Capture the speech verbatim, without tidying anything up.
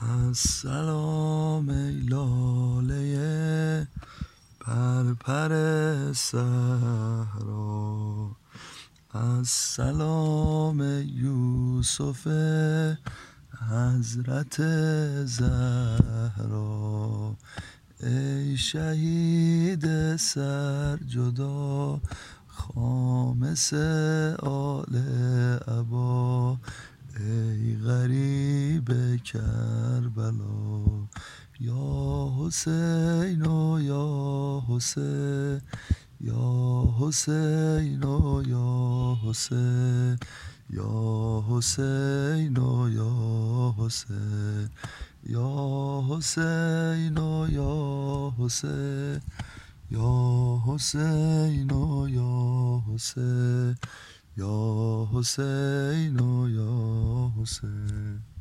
السلام ای لاله پرپر صحرا، السلام ای یوسف حضرت زهرا، ای شهید سرجدا خامس آل عبا، ای غریب کربلا، یا حسین و یا حسین، یا حسین و یا حسین، یا حسین و یا حسین، یا حسین و یا حسین، یا حسین و یا حسین، یا حسین و یا حسین.